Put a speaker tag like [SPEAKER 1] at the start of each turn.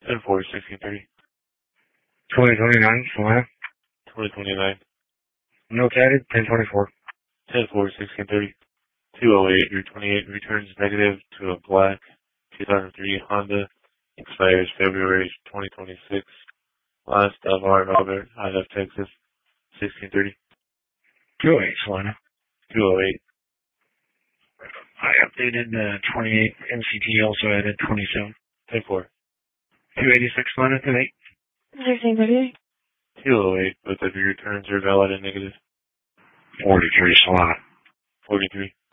[SPEAKER 1] 10-4, 1630.
[SPEAKER 2] 2029, Solana.
[SPEAKER 1] 2029.
[SPEAKER 2] Notes added, 1024.
[SPEAKER 1] 10-4, 1630. 208, your 28 returns negative to a black 2003 Honda. Expires February 2026. Last of R. Robert, IF Texas, 1630.
[SPEAKER 2] 208, Solana.
[SPEAKER 1] 208.
[SPEAKER 2] I updated 28 MCT, also added 27.
[SPEAKER 1] 10-4.
[SPEAKER 2] 286, Solana, 28.
[SPEAKER 3] 1638.
[SPEAKER 1] 208, both of your returns are valid and negative.
[SPEAKER 2] 43, Solana.
[SPEAKER 1] 43.